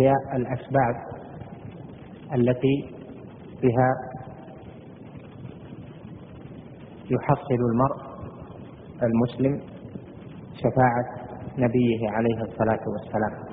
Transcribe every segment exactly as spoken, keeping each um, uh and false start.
هي الأسباب التي بها يحصل المرء المسلم شفاعة نبيه عليه الصلاة والسلام.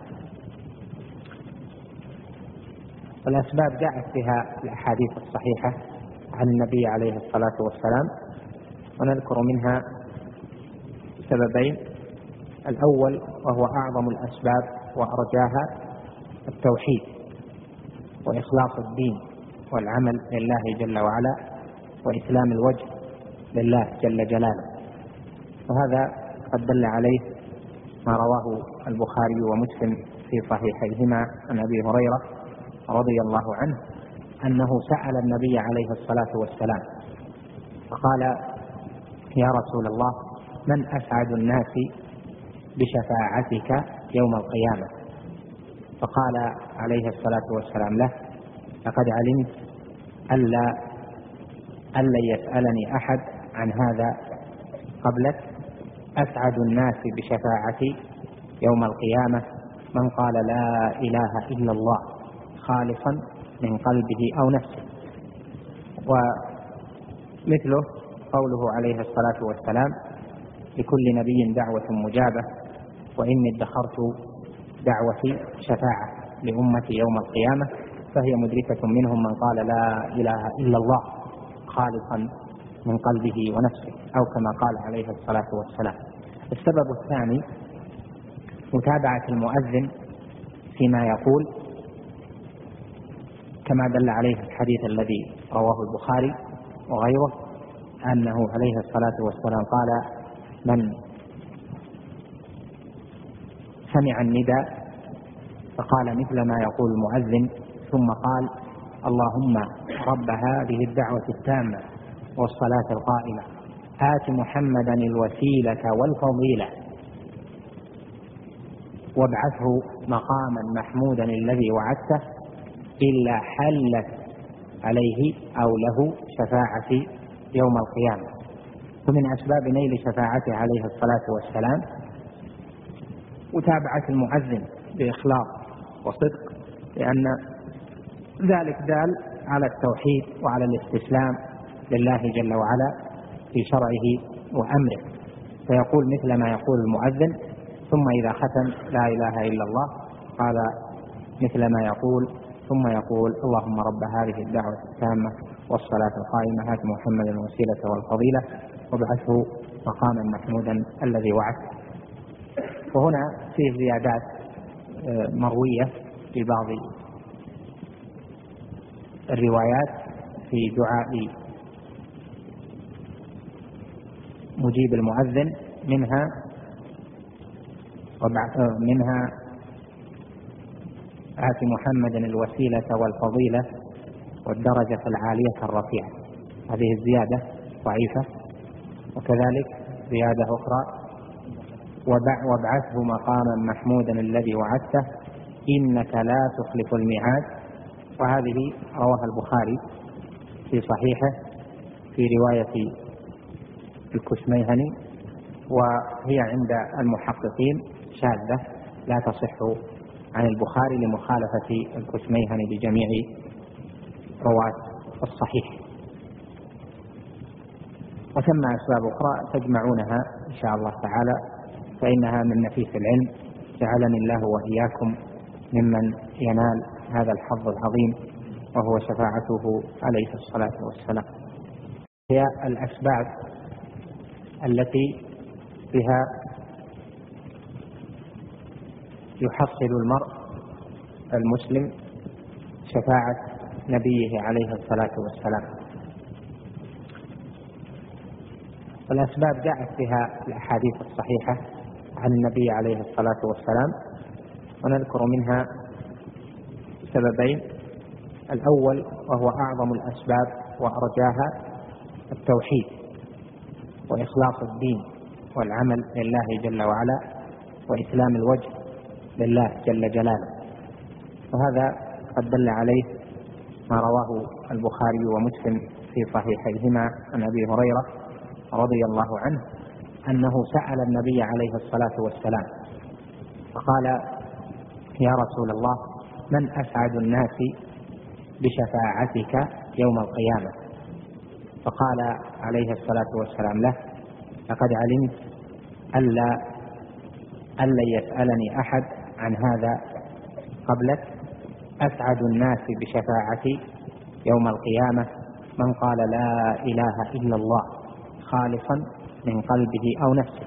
والأسباب جاءت بها الأحاديث الصحيحة عن النبي عليه الصلاة والسلام، ونذكر منها سببين. الأول وهو أعظم الأسباب وأرجاها التوحيد وإخلاص الدين والعمل لله جل وعلا وإسلام الوجه لله جل جلاله، وهذا قد دل عليه ما رواه البخاري ومسلم في صحيحيهما عن أبي هريرة رضي الله عنه أنه سأل النبي عليه الصلاة والسلام فقال: يا رسول الله، من أسعد الناس بشفاعتك يوم القيامة؟ فقال عليه الصلاة والسلام له: لقد علمت ألا ألا يسألني أحد عن هذا قبلك. أسعد الناس بشفاعتي يوم القيامة من قال لا إله إلا الله خالصا من قلبه أو نفسه. ومثله قوله عليه الصلاة والسلام: لكل نبي دعوة مجابة، وإني ادخرت دعوتي شفاعة لأمتي يوم القيامة، فهي مدركة منهم من قال لا إله إلا الله خالصا من قلبه ونفسه، أو كما قال عليه الصلاة والسلام. السبب الثاني متابعة المؤذن فيما يقول، كما دل عليه الحديث الذي رواه البخاري وغيره أنه عليه الصلاة والسلام قال: من سمع النداء فقال مثل ما يقول المؤذن ثم قال: اللهم رب هذه الدعوة التامة والصلاة القائمة آت محمدا الوسيلة والفضيلة وابعثه مقاما محمودا الذي وعدته، إلا حلت عليه أو له شفاعتي يوم القيامة. ومن أسباب نيل شفاعته عليه الصلاة والسلام متابعة المؤذن بإخلاص وصدق، لأن ذلك دال على التوحيد وعلى الاستسلام لله جل وعلا في شرعه وأمره، فيقول مثل ما يقول المؤذن، ثم إذا ختم لا إله إلا الله قال مثل ما يقول، ثم يقول: اللهم رب هذه الدعوة التامة والصلاة القائمة آت محمدا الوسيلة والفضيلة وابعثه مقاما محمودا الذي وعدته. وهنا فيه زيادات مروية في بعض الروايات في دعاء مجيب المؤذن، منها منها آت محمدا الوسيلة والفضيلة والدرجة العالية الرفيعة. هذه الزيادة ضعيفة. وكذلك زيادة أخرى: وابعثه مقاما محمودا الذي وعدته إنك لا تخلف الميعاد. وهذه رواها البخاري في صحيحه في رواية الكشميهني، وهي عند المحققين شاذة لا تصح عن البخاري لمخالفة الكشميهني بجميع رواة الصحيح. وثم أسباب أخرى تجمعونها إن شاء الله تعالى، فإنها من نفيس العلم، جعلني الله وإياكم ممن ينال هذا الحظ العظيم وهو شفاعته عليه الصلاة والسلام. هي الأسباب التي بها يحصل المرء المسلم شفاعة نبيه عليه الصلاة والسلام. والأسباب جاءت بها الأحاديث الصحيحة عن النبي عليه الصلاة والسلام، ونذكر منها سببين. الأول وهو أعظم الأسباب وأرجاها التوحيد وإخلاص الدين والعمل لله جل وعلا وإسلام الوجه لله جل جلاله، وهذا قد دل عليه ما رواه البخاري ومسلم في صحيحيهما عن أبي هريرة رضي الله عنه أنه سأل النبي عليه الصلاة والسلام فقال: يا رسول الله، من أسعد الناس بشفاعتك يوم القيامة؟ فقال عليه الصلاة والسلام له: لقد علمت ألا ألا يسألني أحد عن هذا قبلك. أسعد الناس بشفاعتي يوم القيامة من قال لا إله إلا الله خالصا من قلبه أو نفسه.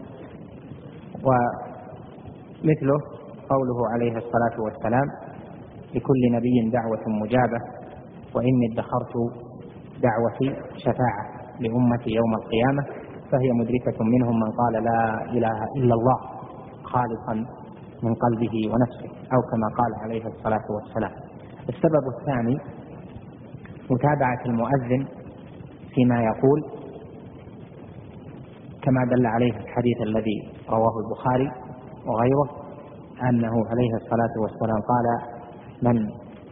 ومثله قوله عليه الصلاة والسلام: لكل نبي دعوة مجابة وإني ادخرت دعوتي شفاعة لأمتي يوم القيامة فهي مدركة منهم من قال لا إله إلا الله خالصا من قلبه ونفسه، أو كما قال عليه الصلاة والسلام. السبب الثاني متابعة المؤذن فيما يقول، كما دل عليه الحديث الذي رواه البخاري وغيره أنه عليه الصلاة والسلام قال: من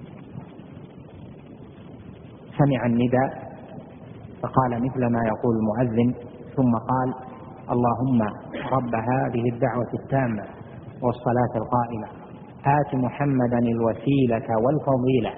سمع النداء فقال مثل ما يقول المؤذن ثم قال: اللهم رب هذه الدعوة التامة والصلاة القائمة آت محمدا الوسيلة والفضيلة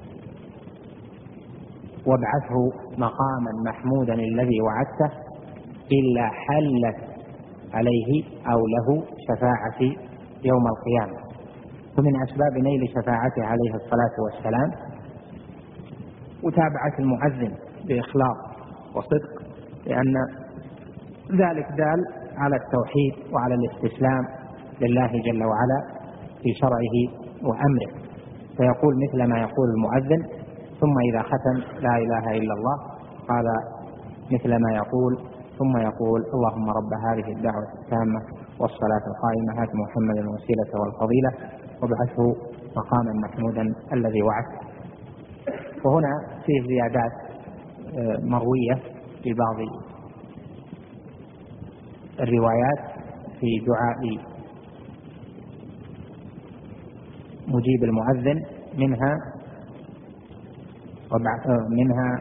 وابعثه مقاما محمودا الذي وعدته إلا حلت عليه أو له شفاعتي يوم القيامة. ومن أسباب نيل شفاعته عليه الصلاة والسلام متابعة المؤذن بإخلاص وصدق، لأن ذلك دال على التوحيد وعلى الاستسلام لله جل وعلا في شرعه وأمره، فيقول مثل ما يقول المؤذن، ثم إذا ختم لا إله إلا الله قال مثل ما يقول، ثم يقول: اللهم رب هذه الدعوة التامة والصلاة القائمة آت محمدا الوسيلة والفضيلة وابعثه مقاما محمودا الذي وعدته. وهنا فيه زيادات مروية في بعض الروايات في دعاء مجيب المؤذن، منها منها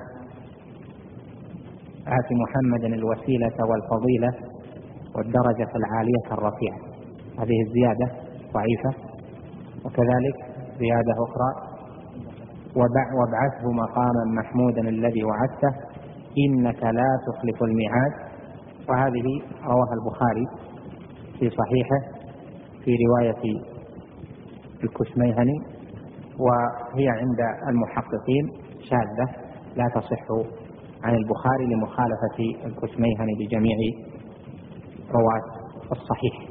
آت محمدا الوسيلة والفضيلة والدرجة العالية الرفيعة. هذه الزيادة ضعيفة. وكذلك زيادة أخرى: وابعثه مقاما محمودا الذي وعدته إنك لا تخلف الميعاد. وهذه رواها البخاري في صحيحه في رواية الكشميهني، وهي عند المحققين شاذة لا تصح عن البخاري لمخالفة الكشميهني بجميع رواة الصحيح.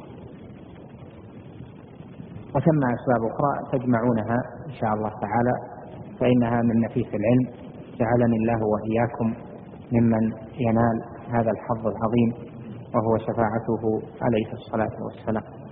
وثم أسباب أخرى تجمعونها إن شاء الله تعالى، فإنها من نفيس العلم. جعلني الله وإياكم ممن ينال هذا الحظ العظيم وهو شفاعته عليه الصلاة والسلام.